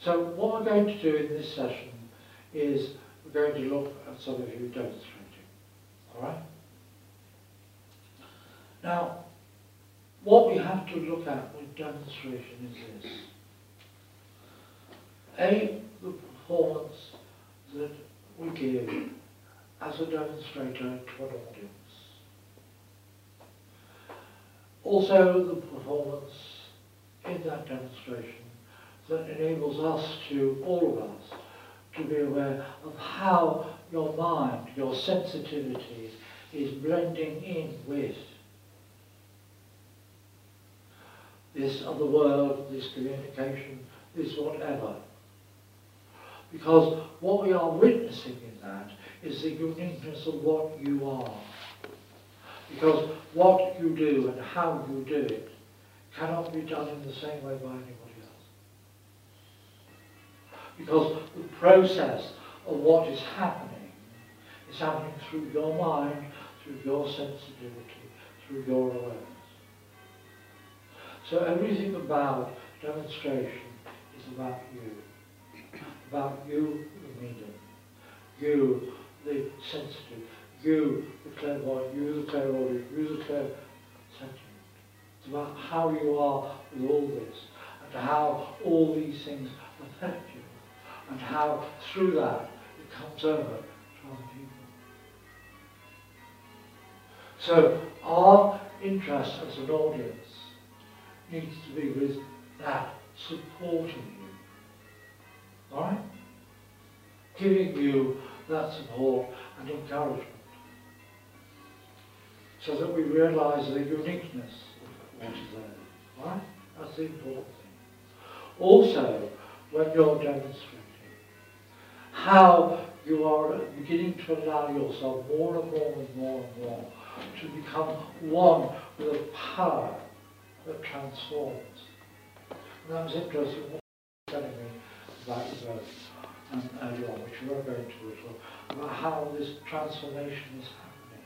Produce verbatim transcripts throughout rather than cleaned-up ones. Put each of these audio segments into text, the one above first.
So what we're going to do in this session is we're going to look at some of you demonstrating. All right? Now, what we have to look at with demonstration is this. A, the performance that we give as a demonstrator to an audience. Also, the performance in that demonstration that enables us to, all of us, to be aware of how your mind, your sensitivity is blending in with this other world, this communication, this whatever. Because what we are witnessing in that is the uniqueness of what you are. Because what you do and how you do it cannot be done in the same way by anybody else. Because the process of what is happening is happening through your mind, through your sensitivity, through your awareness. So everything about demonstration is about you. About you, the medium. You, the sensitive. You, the clairvoyant. You, the clairaudient. You, the clairsentient. It's about how you are with all this, and how all these things affect you, and how through that it comes over to other people. So our interest as an audience needs to be with that supporting you. Alright? Giving you that support and encouragement. So that we realise the uniqueness of what is there. Right? That's the important thing. Also, when you're demonstrating, how you are beginning to allow yourself more and more and more and more to become one with a power that transforms. And that was interesting what you were telling me about your birth um, earlier on, which we were going to as well, about how this transformation is happening.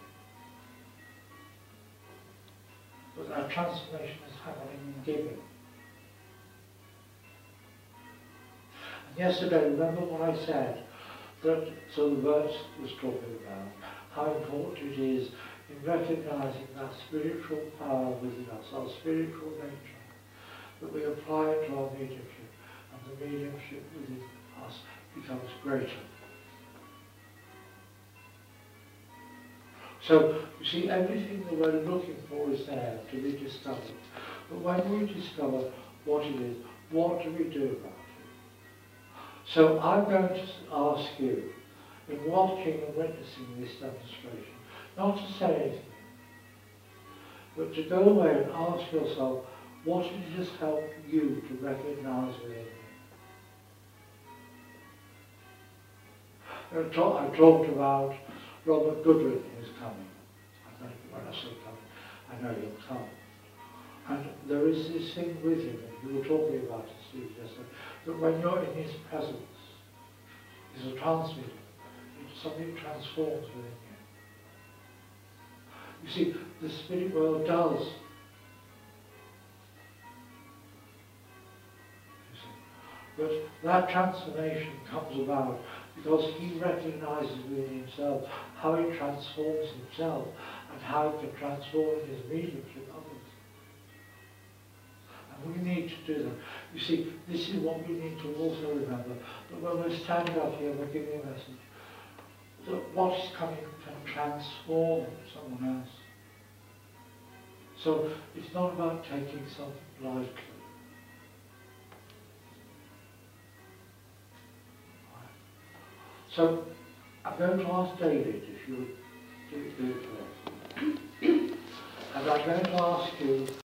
But that transformation is happening in giving. And yesterday, remember what I said, that so the verse was talking about how important it is in recognising that spiritual power within us, our spiritual nature, that we apply it to our mediumship, and the mediumship within us becomes greater. So, you see, everything that we're looking for is there to be discovered. But when we discover what it is, what do we do about it? So I'm going to ask you, in watching and witnessing this demonstration, not to say anything, but to go away and ask yourself, what has helped you to recognise within you? I talked about Robert Goodwin, who's coming. I know, when I say coming, I know he'll come. And there is this thing with him, and you were talking about it, Steve, yesterday, that when you're in his presence, he's a transmitter. Something transforms within you. You see, the spirit world does. You see. But that transformation comes about because he recognises within himself how he transforms himself and how he can transform his mediumship others. And we need to do that. You see, this is what we need to also remember, that when we're standing up here, we're giving a message, that what is coming can transform someone else. So it's not about taking something lightly. So I'm going to ask David if you would do, do it for us. And I'm going to ask you